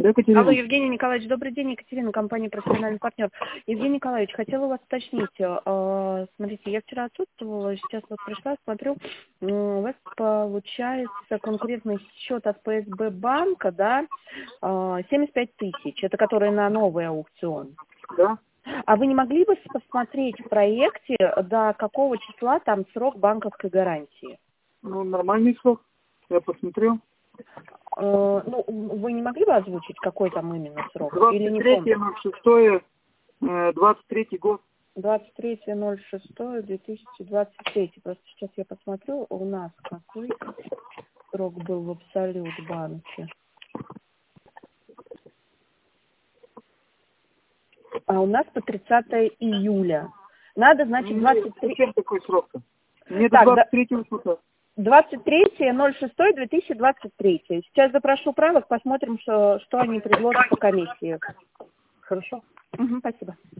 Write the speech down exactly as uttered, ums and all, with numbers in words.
Да, Екатерина. Алло, Евгений Николаевич, добрый день, Екатерина, компания «Профессиональный партнер». Евгений Николаевич, хотела у вас уточнить. Э, смотрите, я вчера отсутствовала, сейчас вот пришла, смотрю, э, у вас получается конкурентный счет от пэ эс бэ банка, да, э, семьдесят пять тысяч, это который на новый аукцион. Да. А вы не могли бы посмотреть в проекте, до какого числа там срок банковской гарантии? Ну, нормальный срок. Я посмотрел. Э, ну, вы не могли бы озвучить, какой там именно срок? Или не двадцать третье ноль шестое двадцать третий год. двадцать третье ноль шестое две тысячи двадцать третий. Просто сейчас я посмотрю, у нас какой срок был в Абсолют банке. А у нас по тридцатое июля. Надо, значит, двадцать три... Зачем такой срок-то? Мне Так, до двадцать третьего срока. двадцать третье ноль шестое две тысячи двадцать третий. Сейчас запрошу правок, посмотрим, что, что они предложат по комиссии. Хорошо. Угу, спасибо.